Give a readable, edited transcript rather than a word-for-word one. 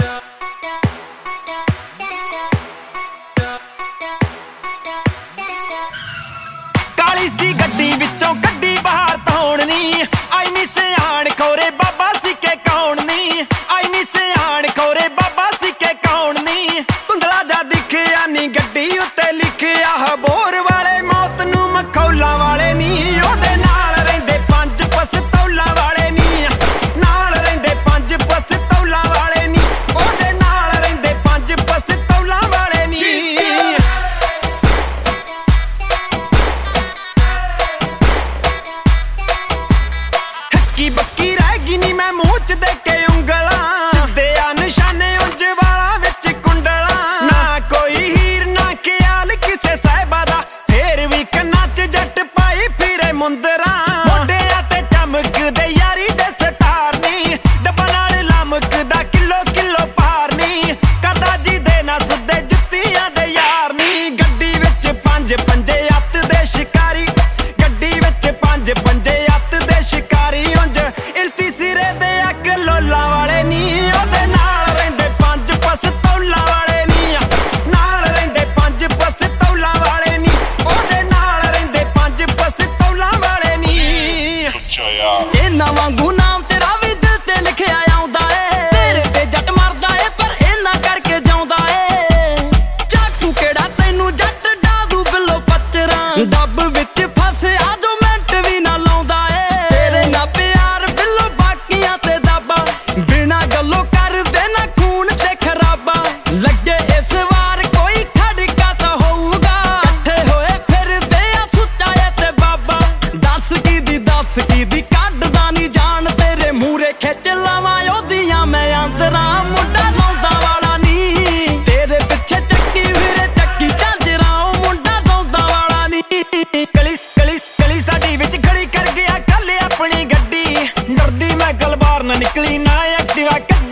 काली सी गड्डी विचों कड्डी बाहर तौण नी आई नी सियाण खोरे बाबा सी के कौन नी आई नी सियाण खोरे बाबा सी के कौन नी धुंधला जा दिखिया नी गड्डी उत्ते लिखिया बोर वाले मौत नू मखौला वाले नी ओदे नाल रहिंदे पंज पस्तौला वाले नी नाल रहिंदे पंज पस्तौला वाले नी ओदे नाल रहिंदे पंज पस्तौला वाले नी बक्की रह गई नी मैं मूंह च दे के उंगला सिद्धे आ निशाने उंज वाला विच कुंडला ना कोई हीर ना ख्याल किसे साहिबा दा फेर भी कन्ना च जट पाई फिरे मुंदरा मोढियां ते चमकदे यारी दे सटार नी डब्बा नाल लमकदा किलो किलो पार नी करदा जी दे नस दे जुत्तियां दे यार नी गड्डी विच पंज पंजे अत दे शिकारी गड्डी विच पंज पंजे अत दे शिकारी इल्ती सिरे दे अक लोला वाले नी ओदे नाल रहिंदे पंज पस्तौला वाले नी नाल रहिंदे पंज पस्तौला वाले नी ओदे नाल रहिंदे पंज पस्तौला वाले नी इन्हां वांगू नाम तेरा भी दिल ते लिखिया आउंदा ए तेरे ते जट मरदा ए पर इन्हां करके जाउंदा ए चाकू केड़ा तैनू जट डादू बिल्लो पचरा डब विच फसे आ जो मिंट भी ना लाउंदा ए तेरे ना प्यार बिल्लो बाकियां ते दाबा बिना गल्लों कर देना खून ते खराबा लगे इस वार कोई खड़का तां होऊगा इकट्ठे होए फिरदे आ सुच्चा ते बाबा दस की दी कड्डदा नी जान तेरे मूरे खिच लावां ओदियां मैं अंदरां मुंडा लाउंदा वाला नी तेरे पिछे चक्की फिरे चक्की झांजरा मुंडा लाउंदा वाला नी गली साडी विच खड़ी कर गया कल अपनी गड्डी डरदी मैं गलबार ना निकली ना एक्टिवा